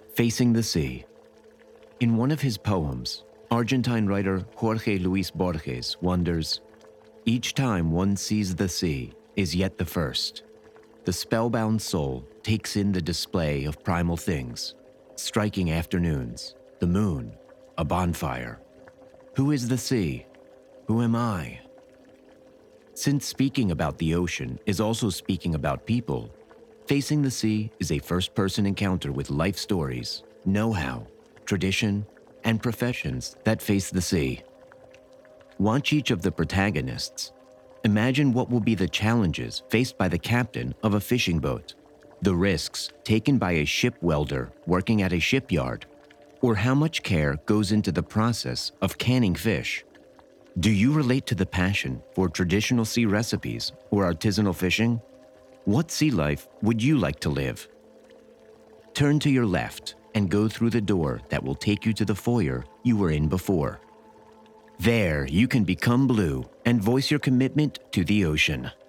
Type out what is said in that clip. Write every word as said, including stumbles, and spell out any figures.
Facing the Sea. In one of his poems, Argentine writer Jorge Luis Borges wonders, "Each time one sees the sea is yet the first. The spellbound soul takes in the display of primal things, striking afternoons, the moon, a bonfire. Who is the sea? Who am I?" Since speaking about the ocean is also speaking about people, Facing the Sea is a first-person encounter with life stories, know-how, tradition, and professions that face the sea. Watch each of the protagonists. Imagine what will be the challenges faced by the captain of a fishing boat, the risks taken by a ship welder working at a shipyard, or how much care goes into the process of canning fish. Do you relate to the passion for traditional sea recipes or artisanal fishing? What sea life would you like to live? Turn to your left and go through the door that will take you to the foyer you were in before. There, you can become blue and voice your commitment to the ocean.